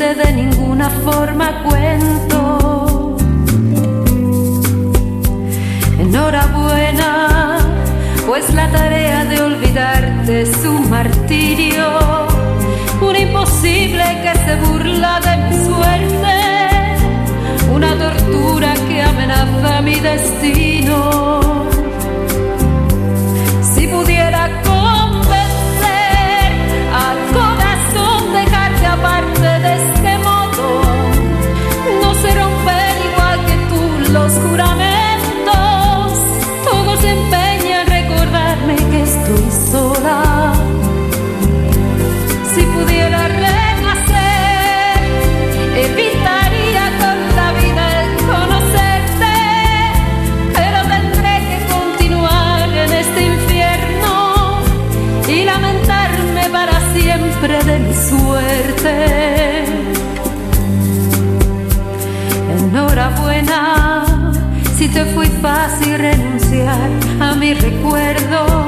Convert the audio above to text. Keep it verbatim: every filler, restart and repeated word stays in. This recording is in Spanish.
puse de ninguna forma cuento. Enhorabuena, pues la tarea de olvidarte es un martirio, un imposible que se burla de mi suerte, una tortura que amenaza mi destino. Si pudiera convencer al corazón dejarte aparte de este modo, no se rompen igual que tú los juramentos. Todo se empeña en recordarme que estoy sola. Si pudiera renacer, evitaría con la vida el conocerte, pero tendré que continuar en este infierno y lamentarme para siempre de mi suerte. Enhorabuena, si te fue fácil renunciar a mi recuerdo,